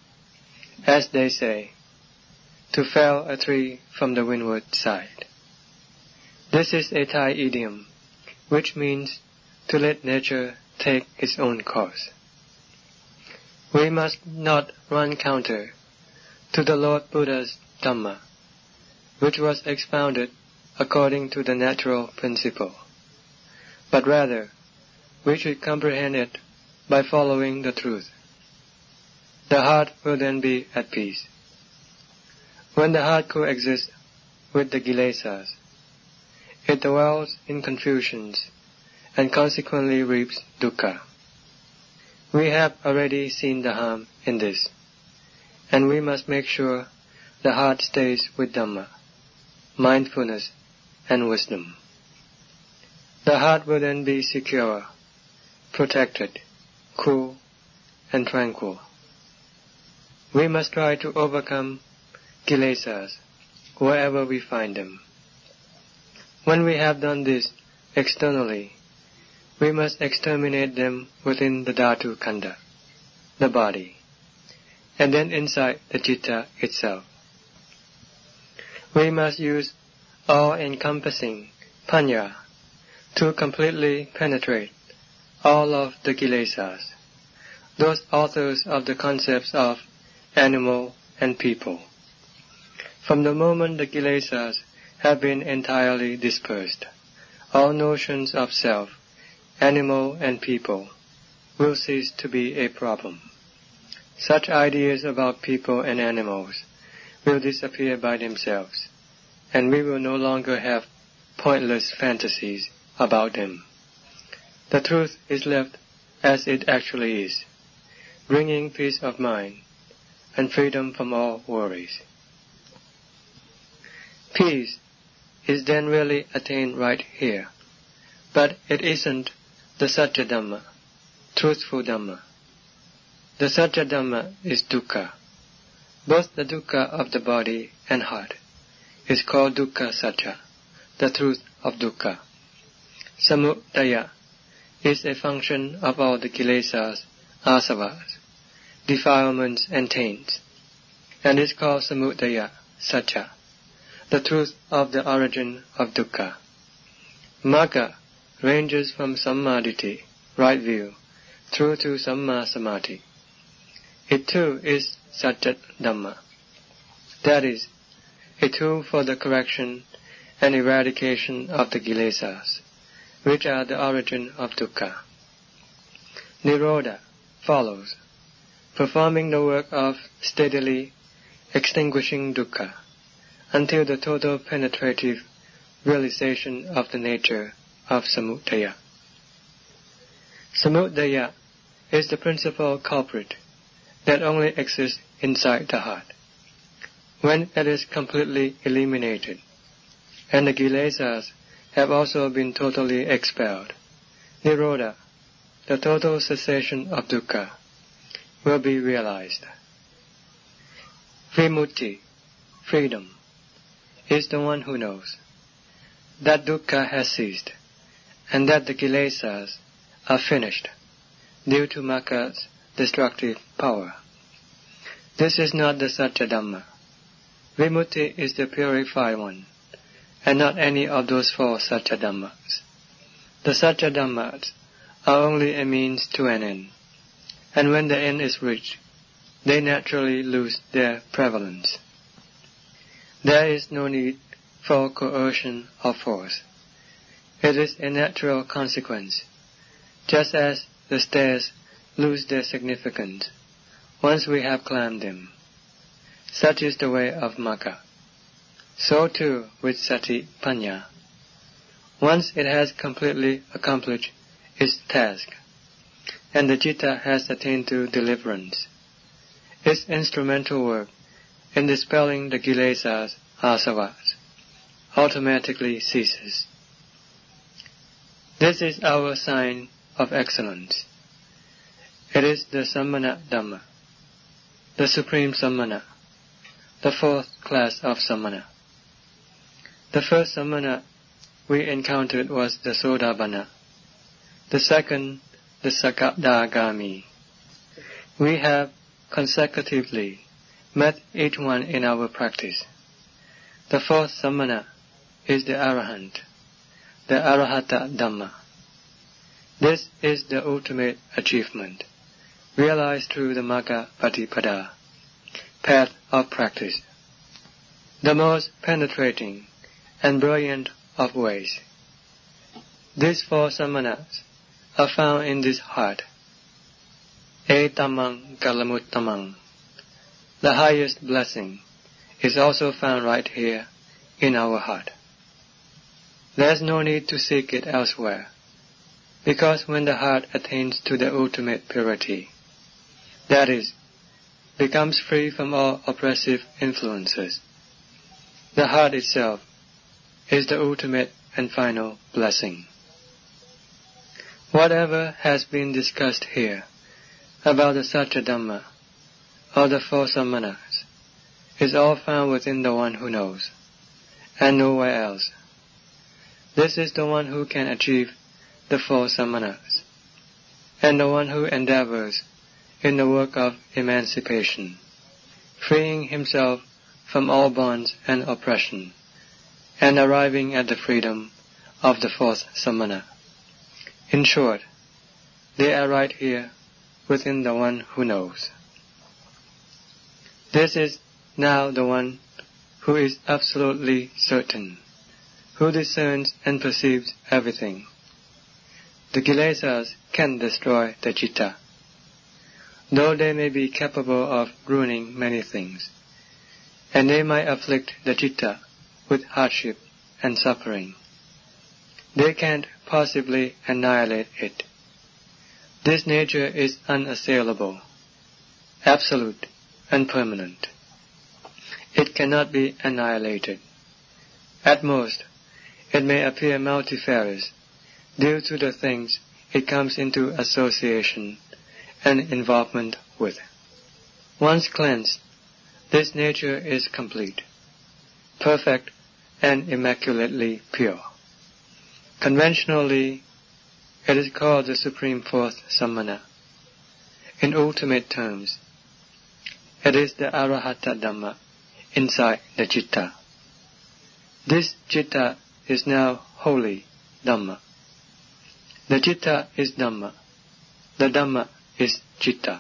As they say, to fell a tree from the windward side. This is a Thai idiom, which means to let nature take its own course. We must not run counter to the Lord Buddha's Dhamma, which was expounded according to the natural principle, but rather we should comprehend it by following the truth. The heart will then be at peace. When the heart coexists with the kilesas, it dwells in confusions and consequently reaps dukkha. We have already seen the harm in this, and we must make sure the heart stays with Dhamma, mindfulness, and wisdom. The heart will then be secure, protected, cool, and tranquil. We must try to overcome kilesas wherever we find them. When we have done this externally, we must exterminate them within the Dhatu Khanda, the body, and then inside the citta itself. We must use all-encompassing panya to completely penetrate all of the kilesas, those authors of the concepts of animal and people. From the moment the kilesas have been entirely dispersed, all notions of self, animal and people will cease to be a problem. Such ideas about people and animals will disappear by themselves, and we will no longer have pointless fantasies about them. The truth is left as it actually is, bringing peace of mind and freedom from all worries. Peace is then really attained right here, but it isn't the Satya Dhamma, truthful Dhamma. The Satya Dhamma is dukkha. Both the dukkha of the body and heart is called dukkha Satya, the truth of dukkha. Samudaya is a function of all the kilesas, asavas, defilements and taints, and is called samudaya, satya, the truth of the origin of dukkha. Magga ranges from sammaditthi, right view, through to samma samadhi. It too is satya dhamma, that is, a tool for the correction and eradication of the kilesas, which are the origin of dukkha. Nirodha follows, performing the work of steadily extinguishing dukkha until the total penetrative realization of the nature of samudaya. Samudaya is the principal culprit that only exists inside the heart. When it is completely eliminated, and the kilesas have also been totally expelled, Nirodha, the total cessation of dukkha, will be realized. Vimutti, freedom, is the one who knows that dukkha has ceased, and that the kilesas are finished due to Magga's destructive power. This is not the Satya Dhamma. Vimutti is the purified one, and not any of those four Satya Dhammas. The Satya Dhammas are only a means to an end, and when the end is reached, they naturally lose their prevalence. There is no need for coercion or force. It is a natural consequence, just as the stairs lose their significance once we have climbed them. Such is the way of Magga. So too with Sati Panya. Once it has completely accomplished its task, and the citta has attained to deliverance, its instrumental work in dispelling the kilesas, asavas, automatically ceases. This is our sign of excellence. It is the Sammana Dhamma, the supreme Sammana, the fourth class of Sammana. The first Sammana we encountered was the Sotapanna, the second the Sakadagami. We have consecutively met each one in our practice. The fourth Sammana is the Arahant, the Arahata Dhamma. This is the ultimate achievement, realized through the Magga Patipada, path of practice, the most penetrating and brilliant of ways. These four Sammanas are found in this heart. Etamang Kalamuttamang, the highest blessing, is also found right here in our heart. There is no need to seek it elsewhere, because when the heart attains to the ultimate purity, that is, becomes free from all oppressive influences, the heart itself is the ultimate and final blessing. Whatever has been discussed here about the Satya Dhamma or the four Sammanas is all found within the one who knows, and nowhere else. This is the one who can achieve the four Sammanas, and the one who endeavors in the work of emancipation, freeing himself from all bonds and oppression, and arriving at the freedom of the fourth Sammana. In short, they are right here within the one who knows. This is now the one who is absolutely certain, who discerns and perceives everything. The kilesas can destroy the citta, though they may be capable of ruining many things, and they might afflict the citta with hardship and suffering. They can't possibly annihilate it. This nature is unassailable, absolute, and permanent. It cannot be annihilated. At most, it may appear multifarious due to the things it comes into association and involvement with. Once cleansed, this nature is complete, perfect, and immaculately pure. Conventionally, It is called the Supreme Fourth Sammana. In ultimate terms, it is the Arahata Dhamma inside the Citta. This Citta is now wholly Dhamma. The Citta is Dhamma. The Dhamma is Citta.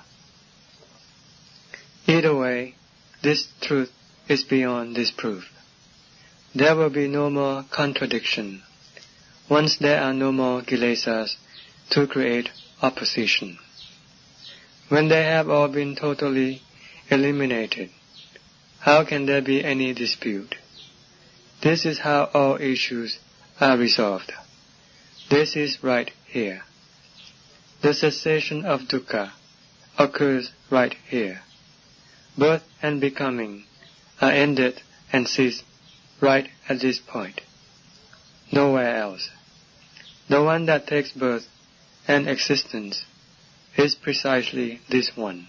Either way, this truth is beyond disproof. There will be no more contradiction once there are no more kilesas to create opposition. When they have all been totally eliminated, how can there be any dispute? This is how all issues are resolved. This is right here. The cessation of dukkha occurs right here. Birth and becoming are ended and cease right at this point. Nowhere else. The one that takes birth and existence is precisely this one.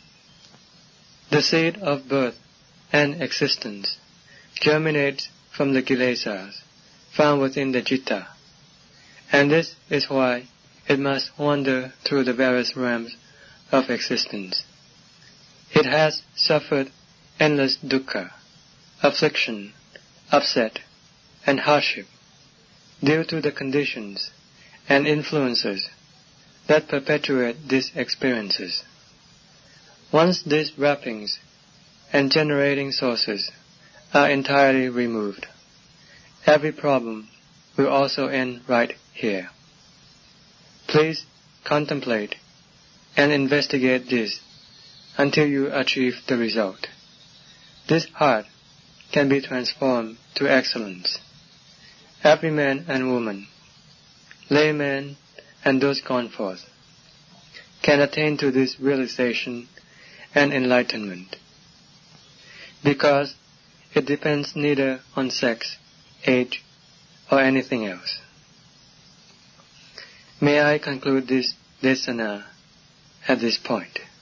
The seed of birth and existence germinates from the kilesas found within the citta, and this is why it must wander through the various realms of existence. It has suffered endless dukkha, affliction, upset, and hardship due to the conditions and influences that perpetuate these experiences. Once these wrappings and generating sources are entirely removed, every problem will also end right here. Please contemplate and investigate this until you achieve the result. This heart can be transformed to excellence. Every man and woman, layman and those gone forth, can attain to this realization and enlightenment, because it depends neither on sex, age, or anything else. May I conclude this desana at this point.